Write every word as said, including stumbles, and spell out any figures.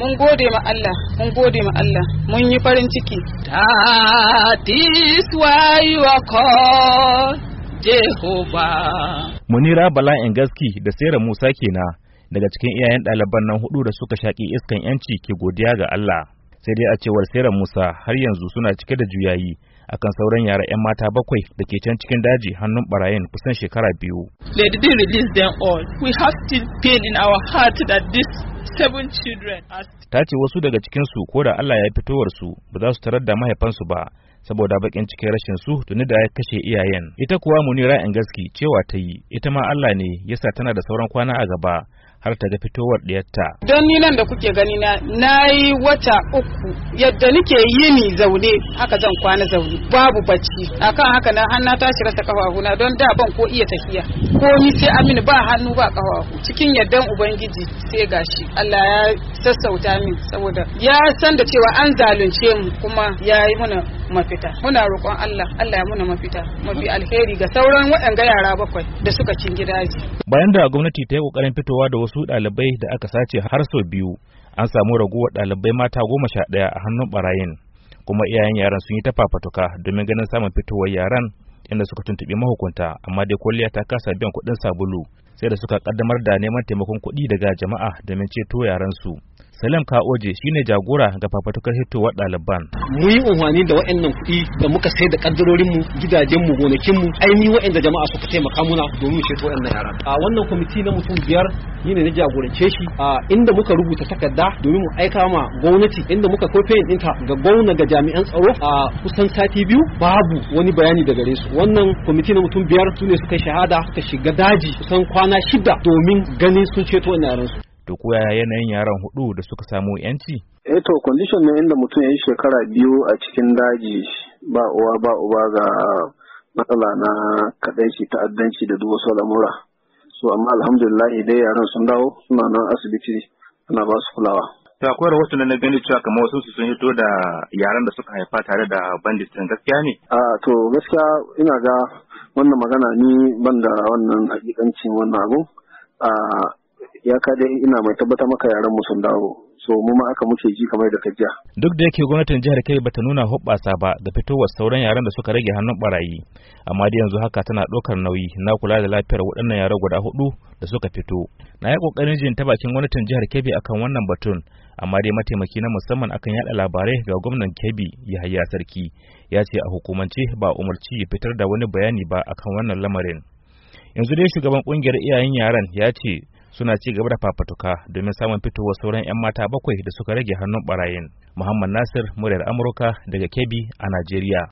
mun gode ma Allah mun gode ma Allah mun yi farin ciki. That is why you are called Jehovah. Munira Bala Engaski da Sera Musa kenan daga cikin iyayen ɗaliban nan hudu da suka shaki iskan yanci ke godiya ga Allah. Sai dai a cewar Sera Musa har yanzu suna cike da juyayi akan sauran yara 'yan mata bakwai da ke can cikin daji hannun barayin kusan shekara biyu. They didn't release them all. We have still pain in our heart that these seven children are. Ta ce wasu daga cikin su ko da Allah ya fitowar su ba za su tarar da mahaifansu ba saboda bakin cikin rashin su tuni da ya kashe iyayen. Ita kuwa Munira Engaski cewa ta yi ita ma Allah ne yasa tana da sauran kwana a gaba har ta ga fitowar diyarta. Don ni nan da kuke gani na nayi wata uku yadda nake yini zaune haka zan kwana zaune babu bacci akan haka na har na tashi rasa kafafuna don da ban ko iya tafiya ko ni sai amini ba hannu ba kafafu cikin yaddan ubangiji sai gashi Allah ya sassauta min saboda ya san da cewa an zalunce mu kuma ya yi muna mafita muna roƙon Allah Allah ya muna mafita mafi alheri ga sauran waɗanga yara bakwai da suka cin gidaji. Bayan da gwamnati ta yi ƙoƙarin fitowa da wasu ɗalibai da aka sace har sau biyu an samu raguwar ɗalibai mata goma sha ɗaya a hannun barayin kuma iyayen yaran sun yi ta fafatuka domin ganin samun fitowar yaran inda suka tuntuɓi mahukunta amma dai kwalliya ta kasa biyan kuɗin sabulu sai da suka kaddamar da neman taimakon kuɗi daga jama'a domin ceto yaran su. Salim Kaoje shine jagora ga fafatukar hitowar ɗaliban. Mu yi umarni da waɗannan kuɗi da muka sai da kaddarorin mu, gidajen mu, gonakin mu, ainihi waɗanda jama'a suka taimaka muna domin ceto waɗannan yaran. A wannan kwamiti na mutum biyar ni ne na jagorance shi a inda muka rubuta takarda domin mu aika ma gwamnati inda muka kofe ɗinta ga gwamna ga jami'an tsaro a kusan sati biyu babu wani bayani daga gare su. Wannan kwamiti na mutum biyar su ne suka shahada suka shiga daji kusan kwana shida domin ganin sun ceto waɗannan yaran su. To ko yaya yanayin yaran hudu da suka samu yanci? Eh to condition ne inda mutum ya yi shekara biyu a cikin daji ba uwa ba uba ga matsala na kadaici ta'addanci da duk wasu lamura. So amma alhamdulillah dai yaran sun dawo suna nan asibiti ana ba su kulawa. To akwai rahoton na gani cewa kamar wasu su sun hito da yaran da suka haifa tare da bandits din gaskiya ne? Ah to gaskiya ina ga wannan magana ni ban da wannan hakikancin wannan abu. Ah ya ka dai ina mai tabbata maka yaran mu sun dawo so mu ma aka muke ji kamar da kajiya. Duk da yake gwamnatin jihar Kebbi bata nuna hoɓɓasa ba da fitowar sauran yaran da suka rage hannun barayi amma da yanzu haka tana ɗaukar nauyi na kula da lafiyar waɗannan yara guda hudu da suka fito. Na yi ƙoƙarin jin ta bakin gwamnatin jihar Kebbi akan wannan batun amma dai mataimaki na musamman akan yaɗa labarai ga gwamnan Kebbi Yahaya Sarki ya ce a hukumance ba umarci ya fitar da wani bayani ba akan wannan lamarin. Yanzu dai shugaban ƙungiyar iyayen yaran ya ce suna ci gaba da fafatuka domin samun fitowar sauran 'yan mata bakwai da suka rage hannun barayin. Muhammad Nasir, muryar Amurka daga Kebbi a Najeriya.